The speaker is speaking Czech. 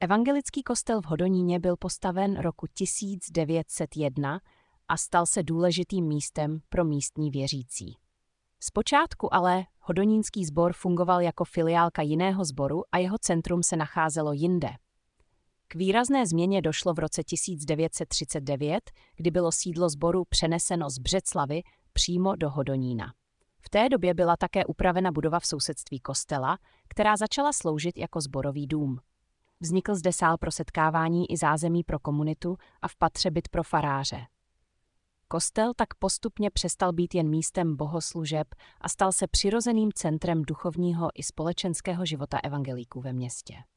Evangelický kostel v Hodoníně byl postaven roku 1901 a stal se důležitým místem pro místní věřící. Zpočátku ale hodonínský sbor fungoval jako filiálka jiného sboru a jeho centrum se nacházelo jinde. K výrazné změně došlo v roce 1939, kdy bylo sídlo sboru přeneseno z Břeclavi přímo do Hodonína. V té době byla také upravena budova v sousedství kostela, která začala sloužit jako sborový dům. Vznikl zde sál pro setkávání i zázemí pro komunitu a v patře byt pro faráře. Kostel tak postupně přestal být jen místem bohoslužeb a stal se přirozeným centrem duchovního i společenského života evangelíků ve městě.